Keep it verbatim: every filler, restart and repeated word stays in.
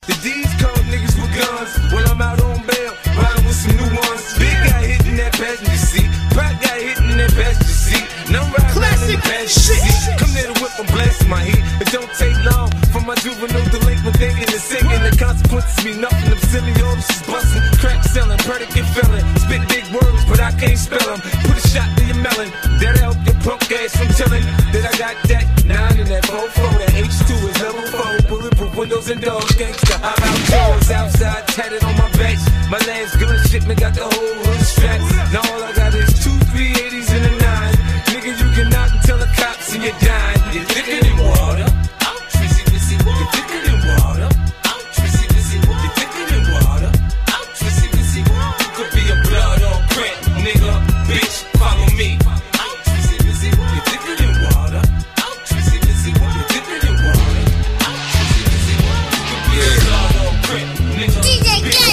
The D's call niggas with guns. When I'm out on bail, riding with some new ones. Big guy hitting that passenger seat. Pop guy hitting that passenger seat. And I'm riding in the passenger seat. Come near the whip, I'm blasting my heat. It don't take long for my juvenile delinquent thinking and singing. The consequences mean nothing. I'm silly, all this is busting. Crack selling, predicate felon. Spit big words, but I can't spell them. Put a shot to your melon. That'll help your punk ass from telling that I got that nine in that four four. That H two is level four. Bulletproof windows and doors, gangsta. I'm outdoors, outside, tatted on my back. My last gun shipment got the whole hood strapped. Now all I got is two three eighties and a nine. Nigga, you can knock and tell the cops and you're dying. You're thicker than water. I'm Trissy Missy. You're thicker than water. I'm Trissy Missy. You're thicker than water. I'm Trissy Missy. You could be a blood or print, nigga. Bitch, follow me. I'm Trissy Missy. You're thicker than water. I'm Trissy Missy. You're thicker than water. I'm Trissy Missy. You could be a blood or print, nigga. D J